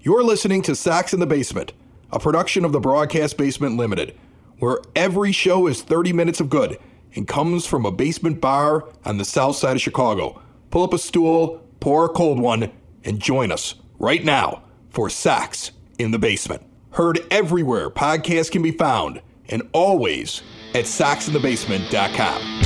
You're listening to Sox in the Basement, a production of the Broadcast Basement Limited, where every show is 30 minutes of good and comes from a basement bar on the south side of Chicago. Pull up a stool, pour a cold one, and join us right now for Sox in the Basement. Heard everywhere podcasts can be found, and always at soxinthebasement.com.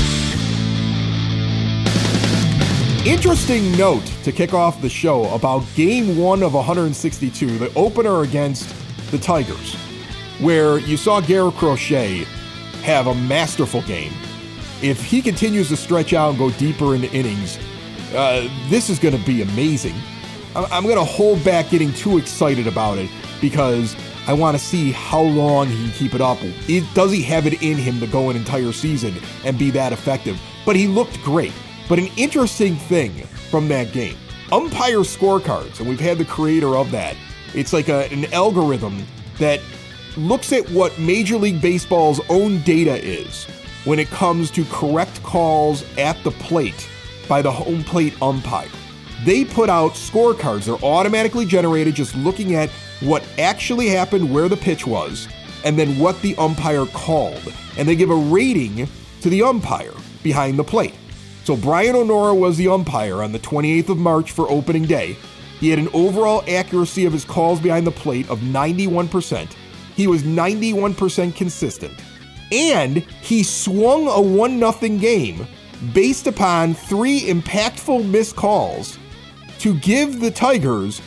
Interesting note to kick off the show about Game 1 of 162, the opener against the Tigers, where you saw Garrett Crochet have a masterful game. If he continues to stretch out and go deeper into innings, this is going to be amazing. I'm going to hold back getting too excited about it because I want to see how long he can keep it up. Does he have it in him to go an entire season and be that effective? But he looked great. But an interesting thing from that game, umpire scorecards, and we've had the creator of that. It's like an algorithm that looks at what Major League Baseball's own data is when it comes to correct calls at the plate by the home plate umpire. They put out scorecards. They're automatically generated just looking at what actually happened, where the pitch was, and then what the umpire called. And they give a rating to the umpire behind the plate. So Brian O'Nora was the umpire on the 28th of March for opening day. He had an overall accuracy of his calls behind the plate of 91%. He was 91% consistent. And he swung a 1-0 game based upon 3 impactful missed calls to give the Tigers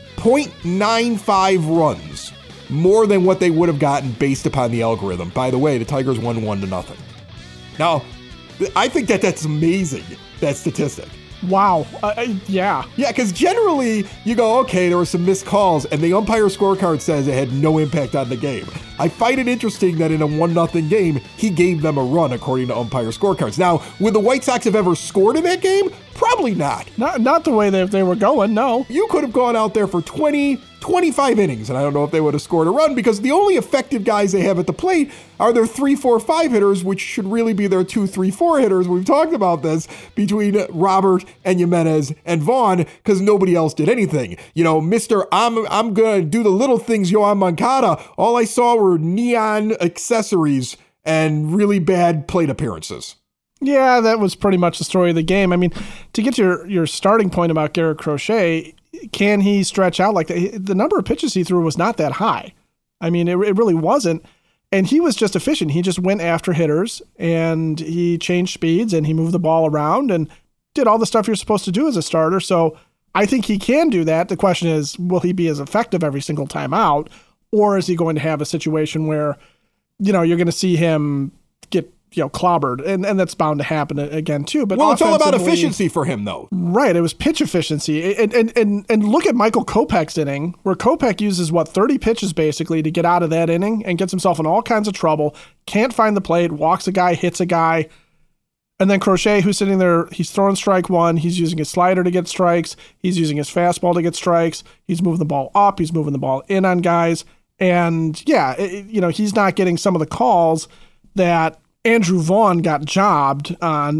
0.95 runs, more than what they would have gotten based upon the algorithm. By the way, the Tigers won 1-0. Now, I think that's amazing, that statistic. Wow. Yeah. Yeah, because generally you go, okay, there were some missed calls, and the umpire scorecard says it had no impact on the game. I find it interesting that in a 1-0 game, he gave them a run according to umpire scorecards. Now, would the White Sox have ever scored in that game? Probably not. Not the way they were going, no. You could have gone out there for 20, 25 innings, and I don't know if they would have scored a run because the only effective guys they have at the plate are their 3, 4, 5 hitters, which should really be their 2, 3, 4 hitters. We've talked about this between Robert and Jimenez and Vaughn because nobody else did anything. You know, Mr. I'm going to do the little things, Yoan Moncada. All I saw were neon accessories and really bad plate appearances. Yeah, that was pretty much the story of the game. I mean, to get your starting point about Garrett Crochet, can he stretch out like that? The number of pitches he threw was not that high. I mean, it really wasn't. And he was just efficient. He just went after hitters and he changed speeds and he moved the ball around and did all the stuff you're supposed to do as a starter. So I think he can do that. The question is, will he be as effective every single time out? Or is he going to have a situation where, you know, you're going to see him get clobbered, and that's bound to happen again too. But well, it's all about efficiency for him, though. Right, it was pitch efficiency, and look at Michael Kopech's inning, where Kopech uses 30 pitches basically to get out of that inning and gets himself in all kinds of trouble. Can't find the plate, walks a guy, hits a guy, and then Crochet, who's sitting there, he's throwing strike one. He's using his slider to get strikes. He's using his fastball to get strikes. He's moving the ball up. He's moving the ball in on guys, and he's not getting some of the calls that Andrew Vaughn got jobbed on,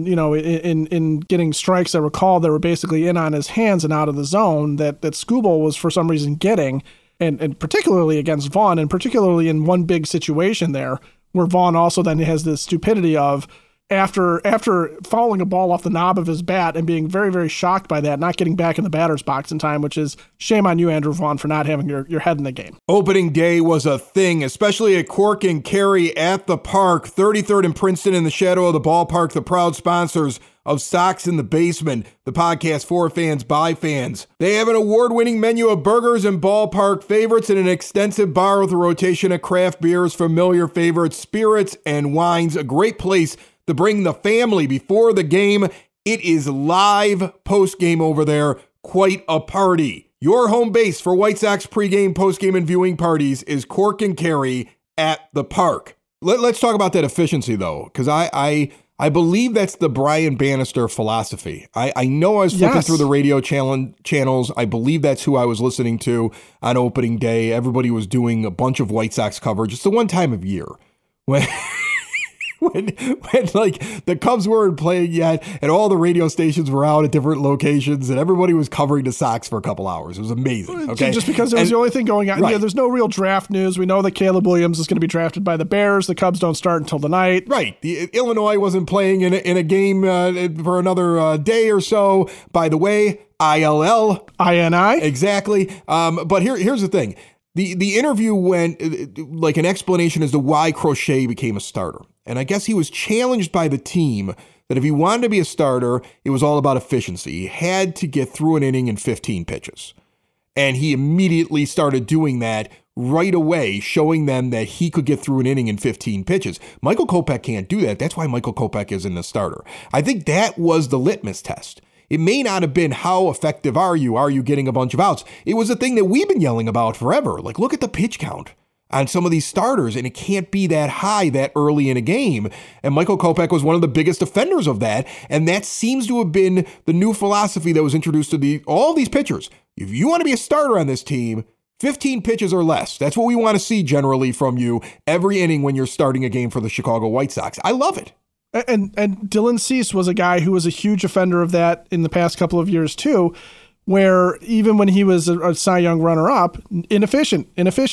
in getting strikes that were called that were basically in on his hands and out of the zone that Skubal was for some reason getting, and particularly against Vaughn, and particularly in one big situation there where Vaughn also then has the stupidity of after fouling a ball off the knob of his bat and being very, very shocked by that, not getting back in the batter's box in time, which is shame on you, Andrew Vaughn, for not having your head in the game. Opening day was a thing, especially at Cork and Kerry at the Park, 33rd and Princeton in the shadow of the ballpark, the proud sponsors of Sox in the Basement, the podcast for fans by fans. They have an award-winning menu of burgers and ballpark favorites and an extensive bar with a rotation of craft beers, familiar favorites, spirits, and wines. A great place to bring the family before the game. It is live post-game over there. Quite a party. Your home base for White Sox pregame, postgame, and viewing parties is Cork and Kerry at the Park. Let's talk about that efficiency, though, because I believe that's the Brian Bannister philosophy. I know I was flipping through the radio channels. I believe that's who I was listening to on opening day. Everybody was doing a bunch of White Sox coverage. It's the one time of year when when like the Cubs weren't playing yet and all the radio stations were out at different locations and everybody was covering the Sox for a couple hours. It was amazing. Okay. Just because it was the only thing going on. Right. Yeah, there's no real draft news. We know that Caleb Williams is going to be drafted by the Bears. The Cubs don't start until the night. Right. Illinois wasn't playing in a game for another day or so. By the way, ILL. INI. Exactly. But here's the thing. The interview went like an explanation as to why Crochet became a starter. And I guess he was challenged by the team that if he wanted to be a starter, it was all about efficiency. He had to get through an inning in 15 pitches. And he immediately started doing that right away, showing them that he could get through an inning in 15 pitches. Michael Kopech can't do that. That's why Michael Kopech isn't a starter. I think that was the litmus test. It may not have been how effective are you? Are you getting a bunch of outs? It was a thing that we've been yelling about forever. Like, look at the pitch count on some of these starters, and it can't be that high that early in a game. And Michael Kopech was one of the biggest offenders of that, and that seems to have been the new philosophy that was introduced to all these pitchers. If you want to be a starter on this team, 15 pitches or less. That's what we want to see generally from you every inning when you're starting a game for the Chicago White Sox. I love it. And Dylan Cease was a guy who was a huge offender of that in the past couple of years too, where even when he was a Cy Young runner-up, inefficient.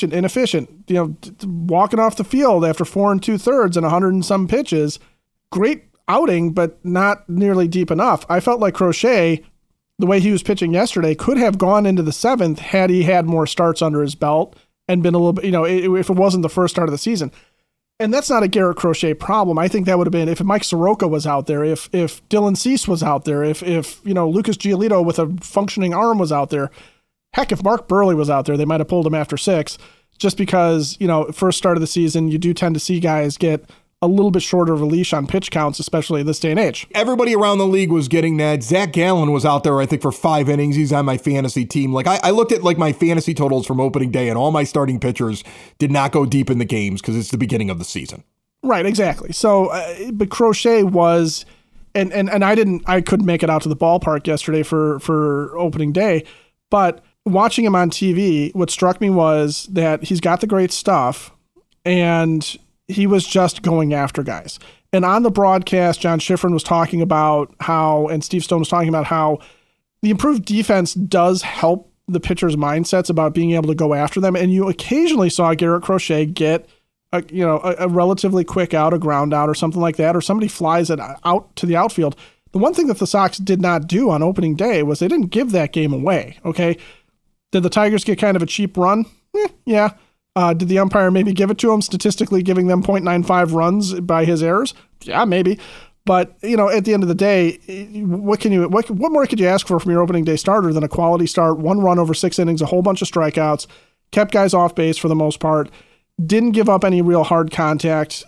Walking off the field after 4 2/3 and 100 and some pitches, great outing, but not nearly deep enough. I felt like Crochet, the way he was pitching yesterday, could have gone into the 7th had he had more starts under his belt and been a little bit, if it wasn't the first start of the season. And that's not a Garrett Crochet problem. I think that would have been if Mike Soroka was out there, if Dylan Cease was out there, if Lucas Giolito with a functioning arm was out there. Heck, if Mark Burley was out there, they might have pulled him after 6, just because, first start of the season, you do tend to see guys get a little bit shorter of a leash on pitch counts, especially this day and age. Everybody around the league was getting that. Zach Gallen was out there, I think, for 5 innings. He's on my fantasy team. Like I looked at like my fantasy totals from opening day, and all my starting pitchers did not go deep in the games because it's the beginning of the season. Right, exactly. So, but Crochet was, and I couldn't make it out to the ballpark yesterday for opening day, but watching him on TV, what struck me was that he's got the great stuff, and he was just going after guys. And on the broadcast, John Schifrin was talking about how, and Steve Stone was talking about how the improved defense does help the pitcher's mindsets about being able to go after them. And you occasionally saw Garrett Crochet get a relatively quick out, a ground out or something like that, or somebody flies it out to the outfield. The one thing that the Sox did not do on opening day was they didn't give that game away. Okay. Did the Tigers get kind of a cheap run? Yeah. Did the umpire maybe give it to him, statistically giving them 0.95 runs by his errors? Yeah, maybe. But, at the end of the day, what more could you ask for from your opening day starter than a quality start, 1 run over 6 innings, a whole bunch of strikeouts, kept guys off base for the most part, didn't give up any real hard contact,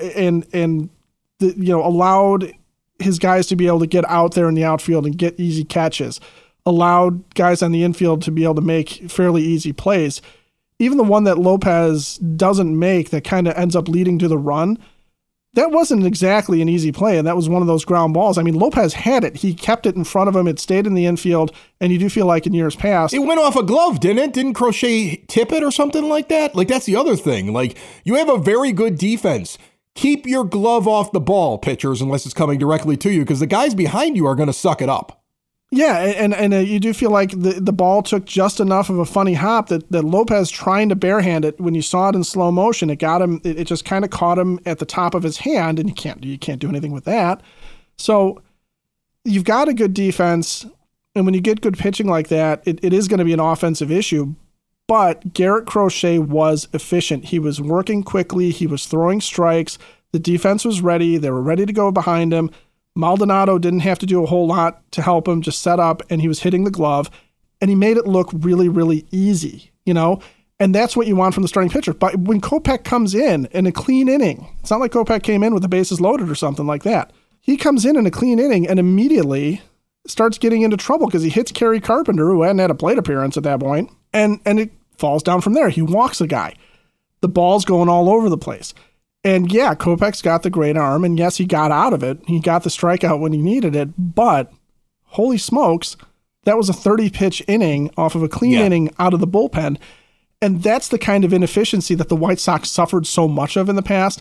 allowed his guys to be able to get out there in the outfield and get easy catches, allowed guys on the infield to be able to make fairly easy plays. Even the one that Lopez doesn't make that kind of ends up leading to the run, that wasn't exactly an easy play, and that was one of those ground balls. I mean, Lopez had it. He kept it in front of him. It stayed in the infield, and you do feel like in years past... It went off a glove, didn't it? Didn't Crochet tip it or something like that? Like, that's the other thing. Like, you have a very good defense. Keep your glove off the ball, pitchers, unless it's coming directly to you, because the guys behind you are going to suck it up. Yeah, and you do feel like the ball took just enough of a funny hop that Lopez trying to barehand it, when you saw it in slow motion, it got him. It just kind of caught him at the top of his hand, and you can't do anything with that. So you've got a good defense, and when you get good pitching like that, it is going to be an offensive issue. But Garrett Crochet was efficient. He was working quickly. He was throwing strikes. The defense was ready. They were ready to go behind him. Maldonado didn't have to do a whole lot to help him, just set up, and he was hitting the glove, and he made it look really, really easy, and that's what you want from the starting pitcher. But when Kopech comes in a clean inning, it's not like Kopech came in with the bases loaded or something like that. He comes in a clean inning and immediately starts getting into trouble because he hits Kerry Carpenter, who hadn't had a plate appearance at that point, and it falls down from there. He walks a guy. The ball's going all over the place. And yeah, Kopech's got the great arm, and yes, he got out of it. He got the strikeout when he needed it, but holy smokes, that was a 30-pitch inning off of a clean inning out of the bullpen. And that's the kind of inefficiency that the White Sox suffered so much of in the past.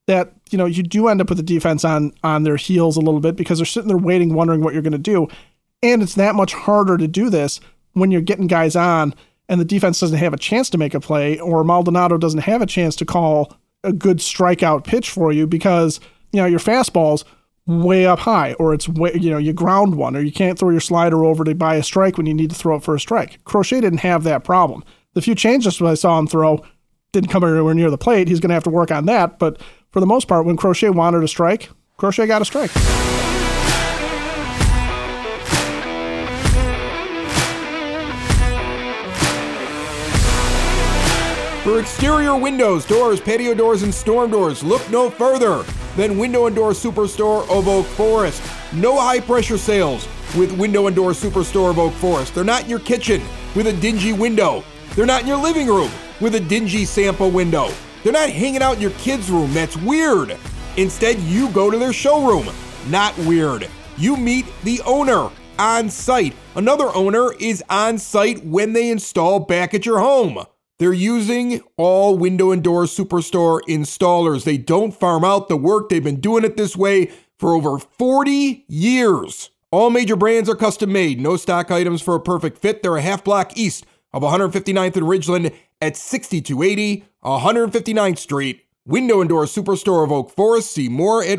that, you do end up with the defense on their heels a little bit because they're sitting there waiting, wondering what you're going to do. And it's that much harder to do this when you're getting guys on and the defense doesn't have a chance to make a play, or Maldonado doesn't have a chance to call a good strikeout pitch for you because, your fastball's way up high, or it's way, you ground one, or you can't throw your slider over to buy a strike when you need to throw it for a strike. Crochet didn't have that problem. The few changes I saw him throw didn't come anywhere near the plate. He's going to have to work on that. But for the most part, when Crochet wanted a strike, Crochet got a strike. For exterior windows, doors, patio doors, and storm doors, look no further than Window and Door Superstore of Oak Forest. No high-pressure sales with Window and Door Superstore of Oak Forest. They're not in your kitchen with a dingy window. They're not in your living room with a dingy sample window. They're not hanging out in your kid's room. That's weird. Instead, you go to their showroom. Not weird. You meet the owner on site. Another owner is on site when they install back at your home. They're using all Window and Door Superstore installers. They don't farm out the work. They've been doing it this way for over 40 years. All major brands are custom made. No stock items for a perfect fit. They're a half block east of 159th and Ridgeland at 6280 159th Street. Window and Door Superstore of Oak Forest. See more at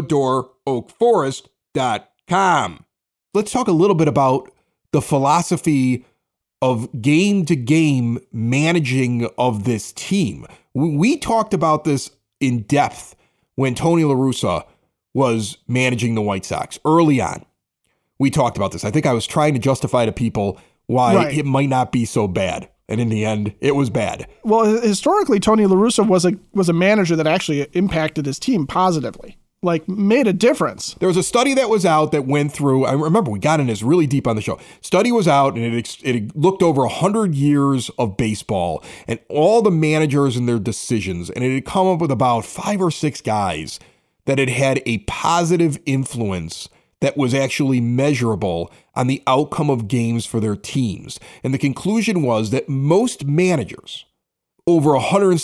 windowdooroakforest.com. Let's talk a little bit about the philosophy of game-to-game managing of this team. We talked about this in depth when Tony La Russa was managing the White Sox early on. We talked about this. I think I was trying to justify to people why it might not be so bad. And in the end, it was bad. Well, historically, Tony La Russa was a manager that actually impacted his team positively. Made a difference. There was a study that was out that went through, I remember we got in this really deep on the show. Study was out and it looked over 100 years of baseball and all the managers and their decisions. And it had come up with about 5 or 6 guys that had had a positive influence that was actually measurable on the outcome of games for their teams. And the conclusion was that most managers over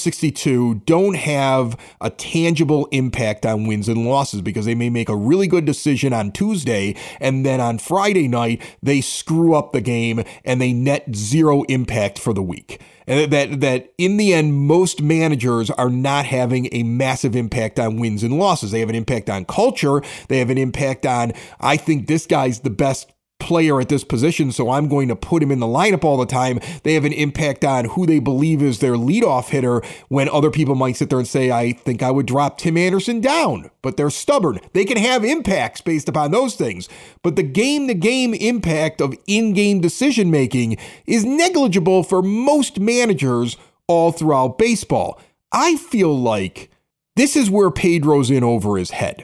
162 don't have a tangible impact on wins and losses because they may make a really good decision on Tuesday and then on Friday night they screw up the game and they net zero impact for the week. And that in the end, most managers are not having a massive impact on wins and losses. They have an impact on culture. They have an impact on, I think this guy's the best player at this position, so I'm going to put him in the lineup all the time. They have an impact on who they believe is their leadoff hitter when other people might sit there and say, I think I would drop Tim Anderson down, but they're stubborn. They can have impacts based upon those things, but the game-to-game impact of in-game decision-making is negligible for most managers all throughout baseball. I feel like this is where Pedro's in over his head.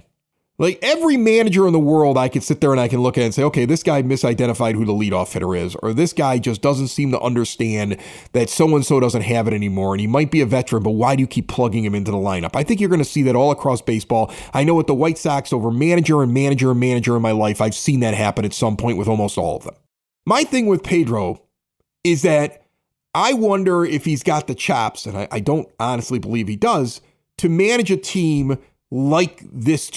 Every manager in the world, I could sit there and I can look at and say, okay, this guy misidentified who the leadoff hitter is, or this guy just doesn't seem to understand that so-and-so doesn't have it anymore, and he might be a veteran, but why do you keep plugging him into the lineup? I think you're going to see that all across baseball. I know with the White Sox, over manager in my life, I've seen that happen at some point with almost all of them. My thing with Pedro is that I wonder if he's got the chops, and I don't honestly believe he does, to manage a team like this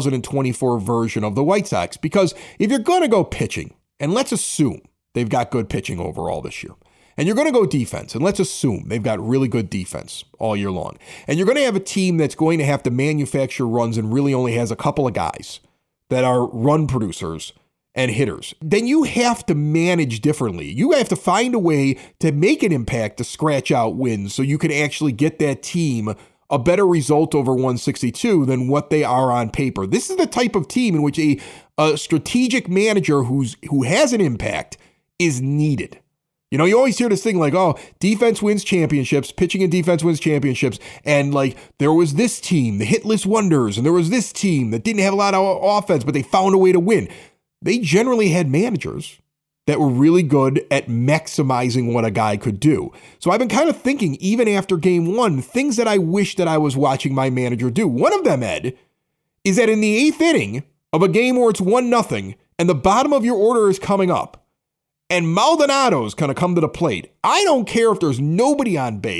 2024 version of the White Sox. Because if you're going to go pitching, and let's assume they've got good pitching overall this year, and you're going to go defense, and let's assume they've got really good defense all year long, and you're going to have a team that's going to have to manufacture runs and really only has a couple of guys that are run producers and hitters, then you have to manage differently. You have to find a way to make an impact to scratch out wins so you can actually get that team a better result over 162 than what they are on paper. This is the type of team in which a strategic manager who has an impact is needed. You know, you always hear this thing like, oh, defense wins championships, pitching and defense wins championships. And there was this team, the Hitless Wonders, and there was this team that didn't have a lot of offense, but they found a way to win. They generally had managers that were really good at maximizing what a guy could do. So I've been kind of thinking, even after game 1, things that I wish that I was watching my manager do. One of them, Ed, is that in the 8th inning of a game where it's 1-0 and the bottom of your order is coming up and Maldonado's going to come to the plate, I don't care if there's nobody on base,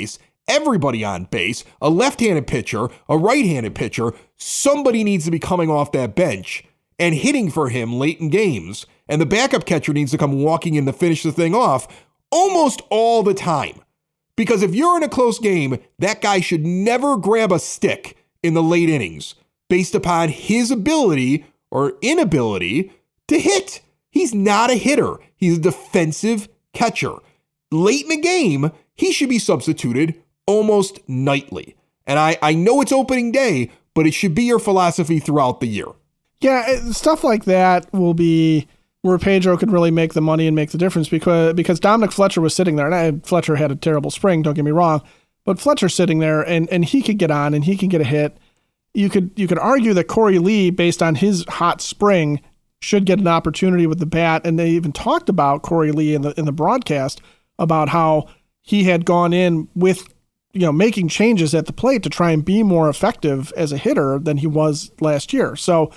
everybody on base, a left-handed pitcher, a right-handed pitcher. Somebody needs to be coming off that bench and hitting for him late in games. And the backup catcher needs to come walking in to finish the thing off almost all the time. Because if you're in a close game, that guy should never grab a stick in the late innings based upon his ability or inability to hit. He's not a hitter. He's a defensive catcher. Late in the game, he should be substituted almost nightly. And I know it's opening day, but it should be your philosophy throughout the year. Yeah, stuff like that will be where Pedro can really make the money and make the difference because Dominic Fletcher was sitting there, and Fletcher had a terrible spring, don't get me wrong, but Fletcher's sitting there and he could get on and he can get a hit. You could argue that Corey Lee, based on his hot spring, should get an opportunity with the bat, and they even talked about Corey Lee in the broadcast about how he had gone in with making changes at the plate to try and be more effective as a hitter than he was last year. So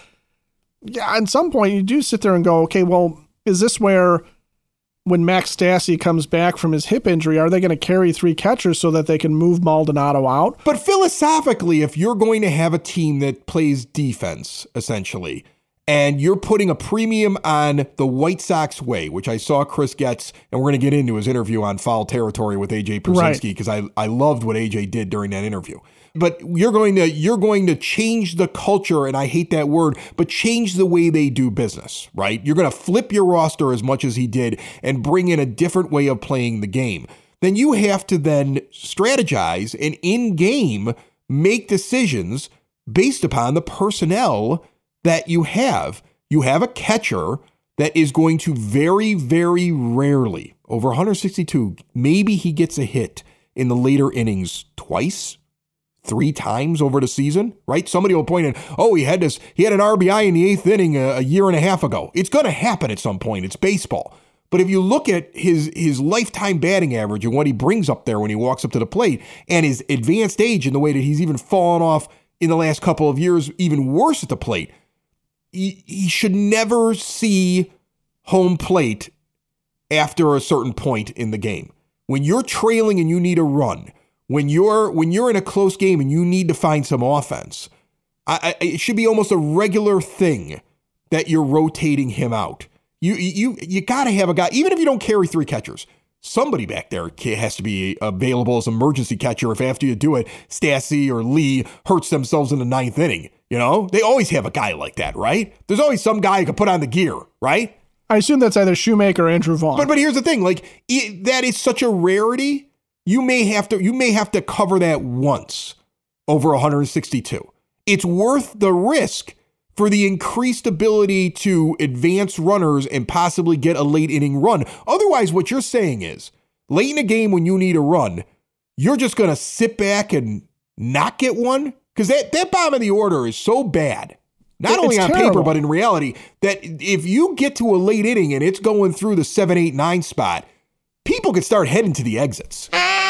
yeah, at some point you do sit there and go, okay, well, is this where when Max Stassi comes back from his hip injury, are they going to carry 3 catchers so that they can move Maldonado out? But philosophically, if you're going to have a team that plays defense, essentially, and you're putting a premium on the White Sox way, which I saw Chris Getz, and we're going to get into his interview on Foul Territory with A.J. Pierzynski, because I loved what A.J. did during that interview. But you're going to change the culture, and I hate that word, but change the way they do business, right? You're going to flip your roster as much as he did and bring in a different way of playing the game. Then you have to then strategize and in-game make decisions based upon the personnel that you have. You have a catcher that is going to very, very rarely, over 162, maybe he gets a hit in the later innings twice, 3 times over the season, right? Somebody will point out, oh, he had an RBI in the 8th inning a year and a half ago. It's going to happen at some point. It's baseball. But if you look at his lifetime batting average and what he brings up there when he walks up to the plate and his advanced age and the way that he's even fallen off in the last couple of years, even worse at the plate, he should never see home plate after a certain point in the game. When you're trailing and you need a run, when you're in a close game and you need to find some offense, it should be almost a regular thing that you're rotating him out. You got to have a guy, even if you don't carry 3 catchers, somebody back there has to be available as emergency catcher if after you do it, Stassi or Lee hurts themselves in the 9th inning. They always have a guy like that, right? There's always some guy who can put on the gear, right? I assume that's either Shoemaker or Andrew Vaughn. But here's the thing, that is such a rarity. You may have to cover that once over 162. It's worth the risk for the increased ability to advance runners and possibly get a late inning run. Otherwise, what you're saying is, late in a game when you need a run, you're just going to sit back and not get one? Because that bottom of the order is so bad, not only on paper, but in reality, that if you get to a late inning and it's going through the 7, 8, 9 spot, people could start heading to the exits.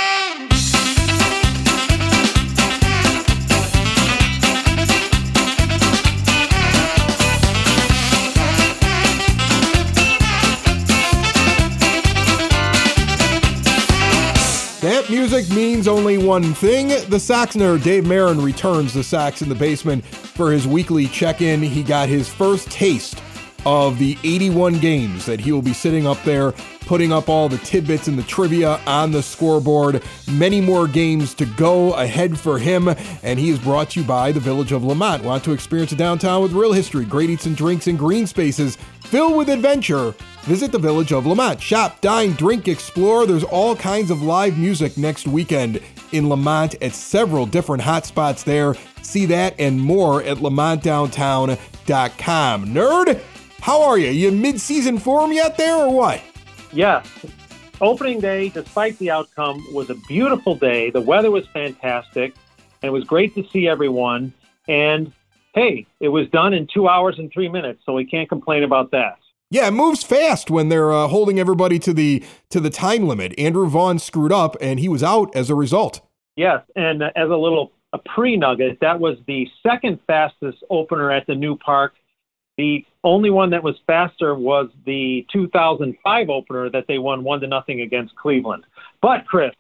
That music means only one thing. The Sox nerd Dave Marin returns the Sox in the Basement for his weekly check-in. He got his first taste of the 81 games that he will be sitting up there, putting up all the tidbits and the trivia on the scoreboard. Many more games to go ahead for him, and he is brought to you by the Village of Lamont. Want to experience a downtown with real history, great eats and drinks, and green spaces filled with adventure? Visit the Village of Lamont. Shop, dine, drink, explore. There's all kinds of live music next weekend in Lamont at several different hotspots there. See that and more at lamontdowntown.com. Nerd, how are you? You in mid-season form yet there or what? Yes. Opening day, despite the outcome, was a beautiful day. The weather was fantastic, and it was great to see everyone. And, hey, it was done in 2 hours and 3 minutes, so we can't complain about that. Yeah, it moves fast when they're holding everybody to the time limit. Andrew Vaughn screwed up, and he was out as a result. Yes, and as a pre-nugget, that was the second fastest opener at the new park. The only one that was faster was the 2005 opener that they won 1-0 against Cleveland. But, Chris,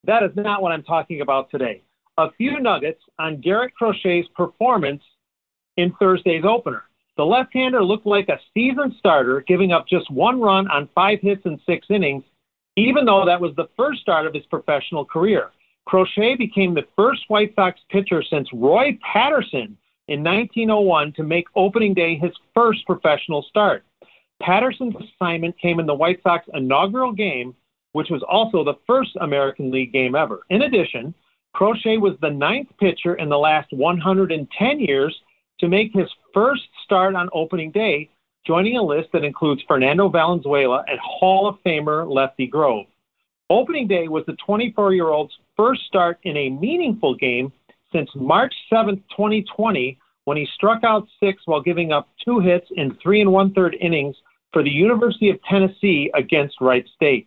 That is not what I'm talking about today. A few nuggets on Garrett Crochet's performance in Thursday's opener. The left-hander looked like a seasoned starter, giving up just 1 run on 5 hits in 6 innings, even though that was the first start of his professional career. Crochet became the first White Sox pitcher since Roy Patterson in 1901 to make opening day his first professional start. Patterson's assignment came in the White Sox inaugural game, which was also the first American League game ever. In addition, Crochet was the 9th pitcher in the last 110 years to make his first start on opening day, joining a list that includes Fernando Valenzuela and Hall of Famer Lefty Grove. Opening day was the 24-year-old's first start in a meaningful game since March 7, 2020, when he struck out 6 while giving up 2 hits in 3 1/3 innings for the University of Tennessee against Wright State.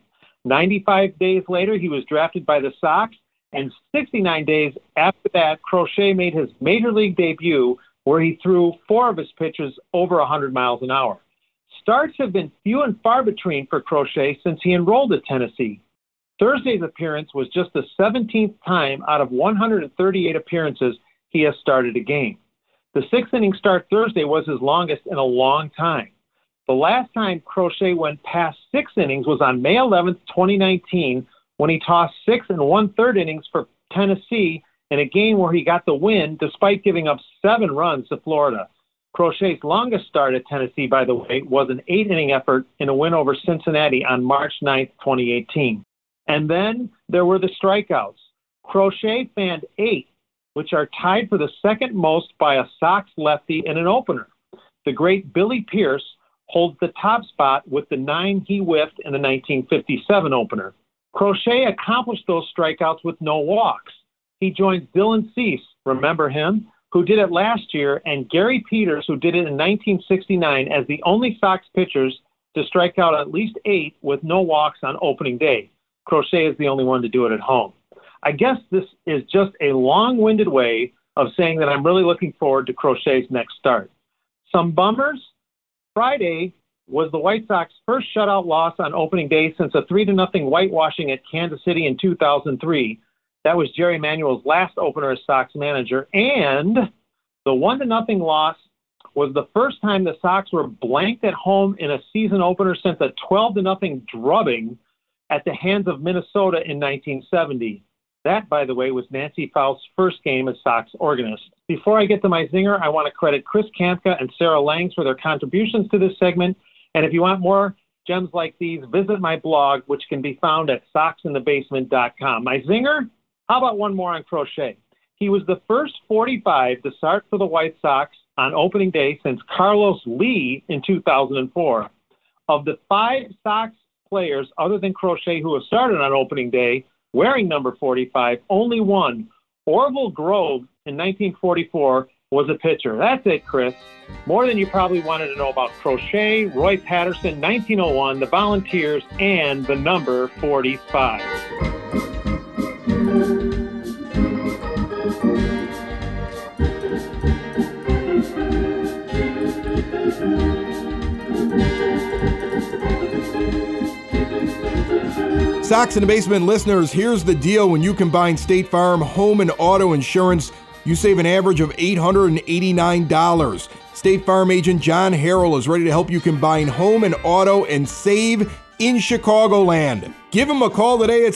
95 days later, he was drafted by the Sox, and 69 days after that, Crochet made his major league debut, where he threw 4 of his pitches over 100 miles an hour. Starts have been few and far between for Crochet since he enrolled at Tennessee. Thursday's appearance was just the 17th time out of 138 appearances he has started a game. The 6-inning start Thursday was his longest in a long time. The last time Crochet went past 6 innings was on May 11th, 2019, when he tossed 6 1/3 innings for Tennessee in a game where he got the win despite giving up 7 runs to Florida. Crochet's longest start at Tennessee, by the way, was an 8-inning effort in a win over Cincinnati on March 9th, 2018. And then there were the strikeouts. Crochet fanned 8, which are tied for the second most by a Sox lefty in an opener. The great Billy Pierce holds the top spot with the 9 he whiffed in the 1957 opener. Crochet accomplished those strikeouts with no walks. He joins Dylan Cease, remember him, who did it last year, and Gary Peters, who did it in 1969, as the only Sox pitchers to strike out at least 8 with no walks on opening day. Crochet is the only one to do it at home. I guess this is just a long-winded way of saying that I'm really looking forward to Crochet's next start. Some bummers. Friday was the White Sox first shutout loss on opening day since a 3-0 whitewashing at Kansas City in 2003. That was Jerry Manuel's last opener as Sox manager. And the 1-0 loss was the first time the Sox were blanked at home in a season opener since a 12-0 drubbing at the hands of Minnesota in 1970. That, by the way, was Nancy Faust's first game as Sox organist. Before I get to my zinger, I want to credit Chris Kamka and Sarah Langs for their contributions to this segment. And if you want more gems like these, visit my blog, which can be found at soxinthebasement.com. My zinger? How about one more on Crochet? He was the first 45 to start for the White Sox on opening day since Carlos Lee in 2004. Of the 5 Sox players other than Crochet who have started on opening day wearing number 45, only one, Orville Grove in 1944, was a pitcher. That's it, Chris. More than you probably wanted to know about Crochet, Roy Patterson, 1901, the Volunteers, and the number 45. Sox in the Basement listeners, here's the deal. When you combine State Farm home and auto insurance, you save an average of $889. State Farm agent John Harrell is ready to help you combine home and auto and save in Chicagoland. Give him a call today at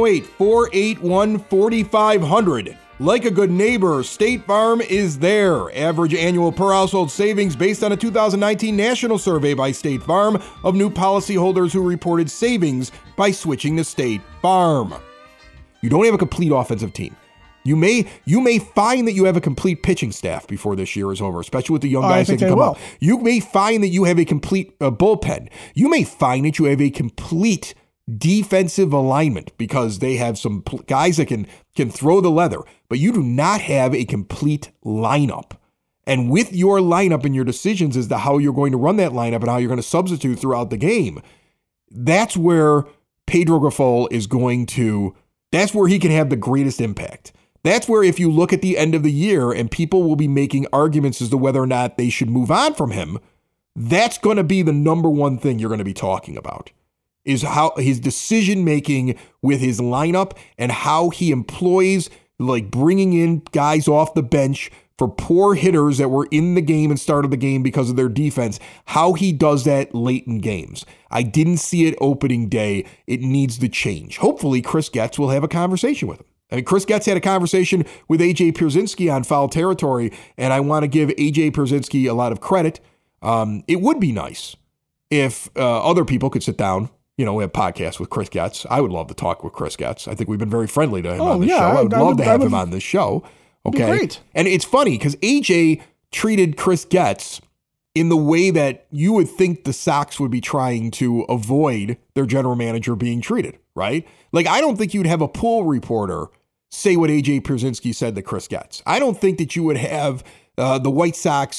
708-481-4500. Like a good neighbor, State Farm is there. Average annual per household savings based on a 2019 national survey by State Farm of new policyholders who reported savings by switching to State Farm. You don't have a complete offensive team. You may find that you have a complete pitching staff before this year is over, especially with the young guys that can come up. You may find that you have a complete bullpen. You may find that you have a complete defensive alignment because they have some guys that can throw the leather, but you do not have a complete lineup. And with your lineup and your decisions as to how you're going to run that lineup and how you're going to substitute throughout the game, that's where Pedro Grifol that's where he can have the greatest impact. That's where if you look at the end of the year and people will be making arguments as to whether or not they should move on from him, that's going to be the number one thing you're going to be talking about. is how his decision making with his lineup and how he employs, like, bringing in guys off the bench for poor hitters that were in the game and started the game because of their defense, how he does that late in games. I didn't see it opening day. It needs to change. Hopefully Chris Getz will have a conversation with him. I mean, Chris Getz had a conversation with A.J. Pierzynski on Foul Territory, and I want to give A.J. Pierzynski a lot of credit. It would be nice if other people could sit down, we have podcasts with Chris Getz. I would love to talk with Chris Getz. I think we've been very friendly to him on this show. I would love to have him on this show. Okay. Great. And it's funny because AJ treated Chris Getz in the way that you would think the Sox would be trying to avoid their general manager being treated, right? Like, I don't think you'd have a pool reporter say what AJ Pierzynski said to Chris Getz. I don't think that you would have the White Sox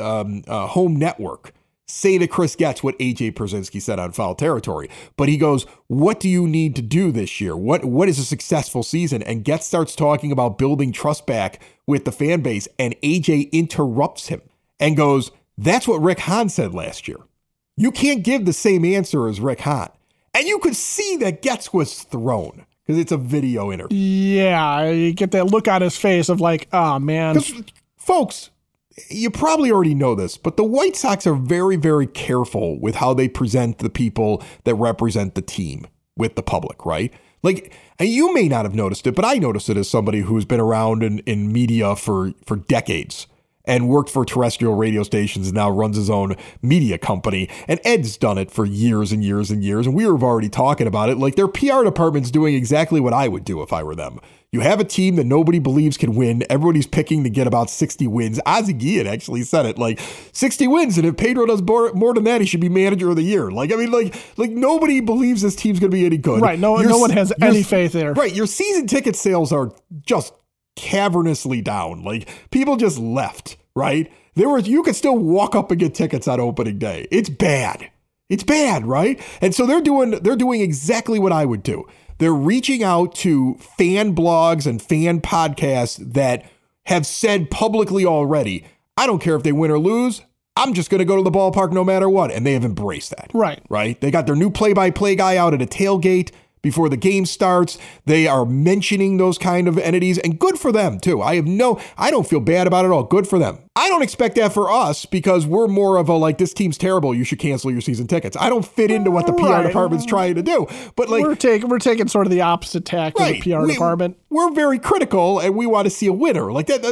home network say to Chris Getz what AJ Pierzynski said on Foul Territory. But he goes, what do you need to do this year? What is a successful season? And Getz starts talking about building trust back with the fan base, and AJ interrupts him and goes, that's what Rick Hahn said last year. You can't give the same answer as Rick Hahn. And you could see that Getz was thrown because it's a video interview. Yeah, you get that look on his face of like, oh, man. Folks, you probably already know this, but the White Sox are very, very careful with how they present the people that represent the team with the public, right? Like, and you may not have noticed it, but I noticed it as somebody who's been around in media for decades and worked for terrestrial radio stations and now runs his own media company. And Ed's done it for years and years and years. And we were already talking about it. Like, their PR department's doing exactly what I would do if I were them. You have a team that nobody believes can win. Everybody's picking to get about 60 wins. Ozzie Guillen actually said it, like 60 wins. And if Pedro does more than that, he should be manager of the year. Like, I mean, like nobody believes this team's going to be any good. Right. No one has any faith there. Right. Your season ticket sales are just cavernously down. Like, people just left, right? You could still walk up and get tickets on opening day. It's bad. It's bad, right? And so they're doing exactly what I would do. They're reaching out to fan blogs and fan podcasts that have said publicly already, I don't care if they win or lose, I'm just going to go to the ballpark no matter what. And they have embraced that. Right? They got their new play-by-play guy out at a tailgate before the game starts. They are mentioning those kind of entities, and good for them too. I don't feel bad about it at all. Good for them. I don't expect that for us because we're more of a, like, this team's terrible, you should cancel your season tickets. I don't fit into what the PR department's trying to do. But like, we're taking sort of the opposite tack of the PR department. We're very critical, and we want to see a winner. Like that.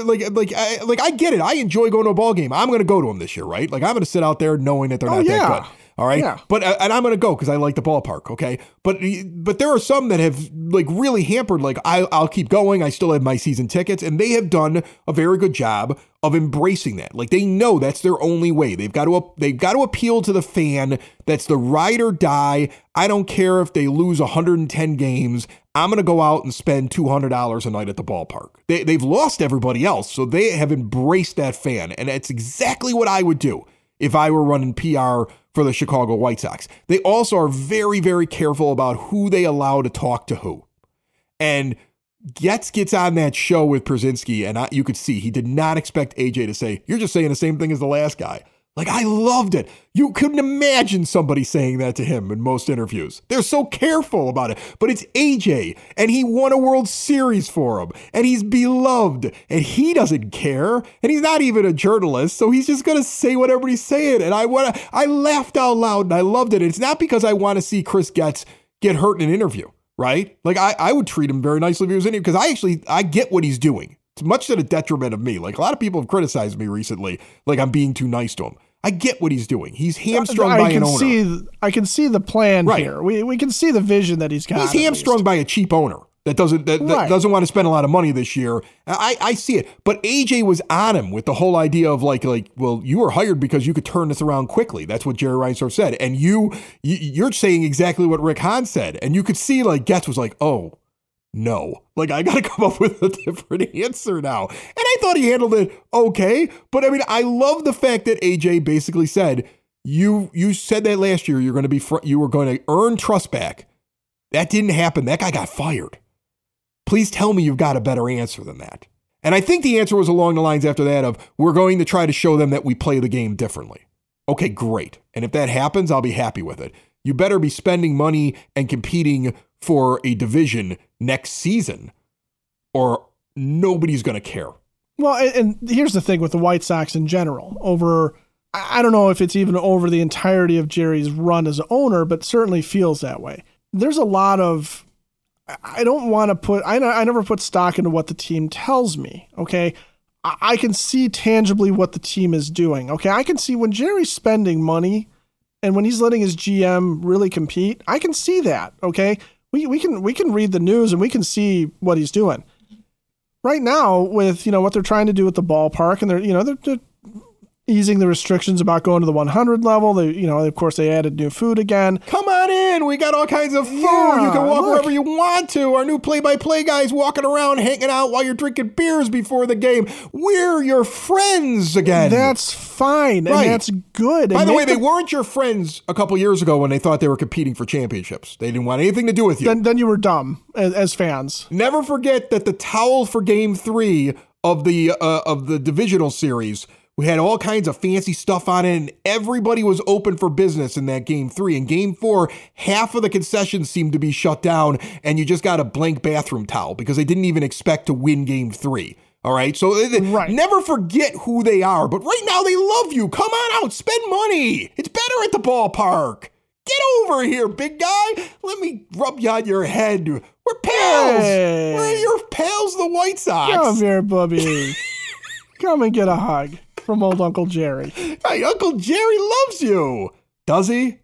I get it. I enjoy going to a ball game. I'm going to go to them this year, right? Like, I'm going to sit out there knowing that they're not that good. All right. Yeah. But, and I'm going to go because I like the ballpark. Okay. But there are some that have, like, really hampered, like, I'll keep going. I still have my season tickets, and they have done a very good job of embracing that. Like, they know that's their only way. They've got to appeal to the fan. That's the ride or die. I don't care if they lose 110 games. I'm going to go out and spend $200 a night at the ballpark. They've lost everybody else. So they have embraced that fan. And that's exactly what I would do if I were running PR for the Chicago White Sox. They also are very, very careful about who they allow to talk to who. And Getz gets on that show with Pierzynski, and you could see he did not expect AJ to say, you're just saying the same thing as the last guy. Like, I loved it. You couldn't imagine somebody saying that to him in most interviews. They're so careful about it. But it's AJ, and he won a World Series for him, and he's beloved, and he doesn't care, and he's not even a journalist, so he's just going to say whatever he's saying. And I laughed out loud, and I loved it. And it's not because I want to see Chris Getz get hurt in an interview, right? Like, I would treat him very nicely if he was in here, because I get what he's doing. It's much to the detriment of me. Like, a lot of people have criticized me recently, like I'm being too nice to him. I get what he's doing. He's hamstrung by an owner. I can see the plan here. We can see the vision that he's got. He's hamstrung by a cheap owner that doesn't doesn't want to spend a lot of money this year. I see it. But AJ was on him with the whole idea of like, well, you were hired because you could turn this around quickly. That's what Jerry Reinsdorf said. And you're saying exactly what Rick Hahn said. And you could see, like, Getz was like, oh, no, like, I got to come up with a different answer now. And I thought he handled it okay. But I mean, I love the fact that AJ basically said, you said that last year, you were going to earn trust back. That didn't happen. That guy got fired. Please tell me you've got a better answer than that. And I think the answer was along the lines after that of, we're going to try to show them that we play the game differently. Okay, great. And if that happens, I'll be happy with it. you better be spending money and competing for a division next season, or nobody's going to care. Well, and here's the thing with the White Sox in general. I don't know if it's even over the entirety of Jerry's run as owner, but certainly feels that way. There's a lot of, I never put stock into what the team tells me, okay? I can see tangibly what the team is doing, okay? I can see when Jerry's spending money and when he's letting his GM really compete, I can see that, okay? We can read the news and we can see what he's doing. Right now, with what they're trying to do with the ballpark, and they're easing the restrictions about going to the 100 level. They, of course, they added new food again. Come on in. We got all kinds of food. Yeah, you can walk wherever you want to. Our new play-by-play guys walking around, hanging out while you're drinking beers before the game. We're your friends again. That's fine, right. And that's good. By the way, they weren't your friends a couple years ago when they thought they were competing for championships. They didn't want anything to do with you. Then you were dumb as fans. Never forget that the towel for Game 3 of the divisional series, we had all kinds of fancy stuff on it, and everybody was open for business in that Game 3. In Game 4, half of the concessions seemed to be shut down, and you just got a blank bathroom towel because they didn't even expect to win Game 3. All right? So right. Never forget who they are. But right now, they love you. Come on out. Spend money. It's better at the ballpark. Get over here, big guy. Let me rub you on your head. We're pals. Hey. We're your pals, the White Sox. Come here, Bubby. Come and get a hug from old Uncle Jerry. Hey, Uncle Jerry loves you. Does he?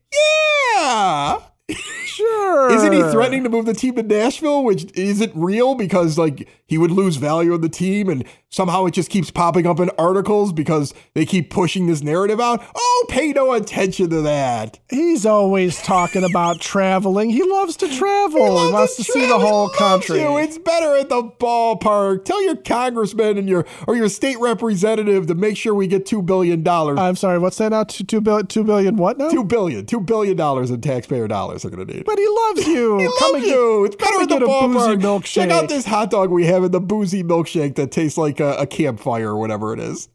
Yeah. Sure. Isn't he threatening to move the team to Nashville, which isn't real because he would lose value of the team, and somehow it just keeps popping up in articles because they keep pushing this narrative out? Oh, pay no attention to that. He's always talking about traveling. He loves to travel. He wants to see the whole country. It's better at the ballpark. Tell your congressman and your state representative to make sure we get $2 billion. I'm sorry, what's that now? $2 billion what now? $2 billion in taxpayer dollars are going to need. But he loves you. He loves you. It's better at the ballpark. Check out this hot dog we have in the boozy milkshake that tastes like a campfire or whatever it is.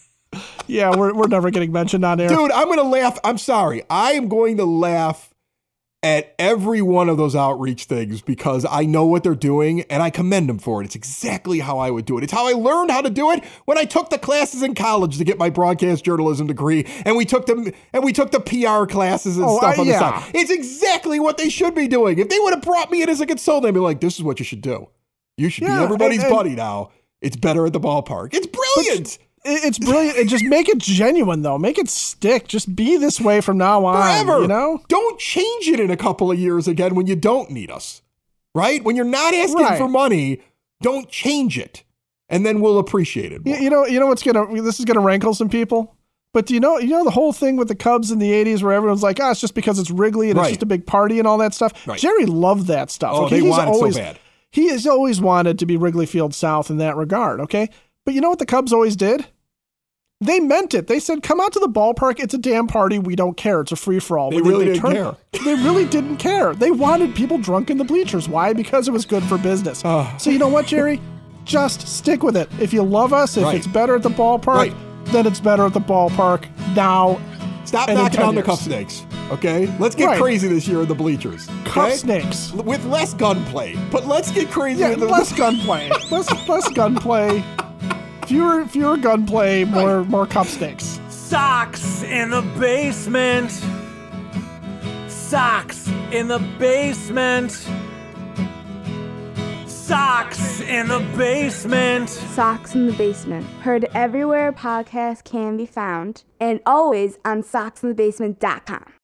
Yeah, we're never getting mentioned on air. Dude, I'm going to laugh. I'm sorry. I am going to laugh at every one of those outreach things because I know what they're doing and I commend them for it. It's exactly how I would do it. It's how I learned how to do it when I took the classes in college to get my broadcast journalism degree, and we took the PR classes and stuff on the side. It's exactly what they should be doing. If they would have brought me in as a consultant, I'd be like, this is what you should do. You should be everybody's buddy now. It's better at the ballpark. It's brilliant. It's brilliant. And just make it genuine, though. Make it stick. Just be this way from now on. Forever. Don't change it in a couple of years again when you don't need us. Right? When you're not asking for money, don't change it. And then we'll appreciate it more. You know this is gonna rankle some people. But do you know the whole thing with the Cubs in the 80s where everyone's like, it's just because it's Wrigley and it's just a big party and all that stuff. Right. Jerry loved that stuff. Oh, okay? They want it so bad. He has always wanted to be Wrigley Field South in that regard, okay? But you know what the Cubs always did? They meant it. They said, come out to the ballpark. It's a damn party. We don't care. It's a free-for-all. They really didn't care. They really didn't care. They wanted people drunk in the bleachers. Why? Because it was good for business. So you know what, Jerry? Just stick with it. If you love us, if it's better at the ballpark, then it's better at the ballpark now. Stop knocking on the cup snakes, okay? Let's get crazy this year in the bleachers. Okay? Cup snakes. With less gunplay. But let's get crazy. Less gunplay. less gunplay. Fewer gunplay, more cup snakes. Socks in the basement. Socks in the basement. Socks in the basement. Socks in the Basement. Heard everywhere podcasts can be found, and always on socksinthebasement.com.